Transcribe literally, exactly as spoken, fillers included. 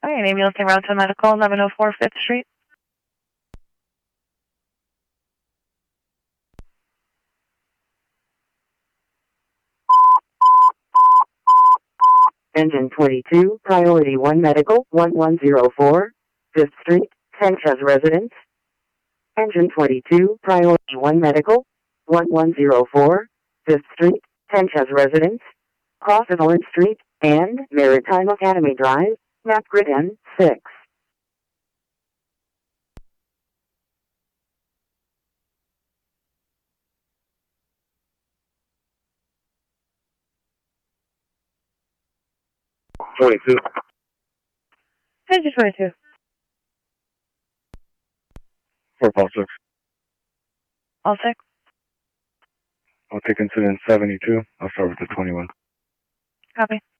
Okay, an ambulance en route to medical, eleven oh four fifth Street. Engine twenty-two, Priority one Medical, one one zero four, fifth Street, Sanchez Residence. Engine twenty-two, Priority one Medical, one one zero four, fifth Street, Sanchez Residence. Cross of Orange Street, and Maritime Academy Drive, map grid N six. twenty-two. Engine twenty-two. four Paul six. All six. I'll take incident seventy-two. I'll start with the twenty-one. Copy.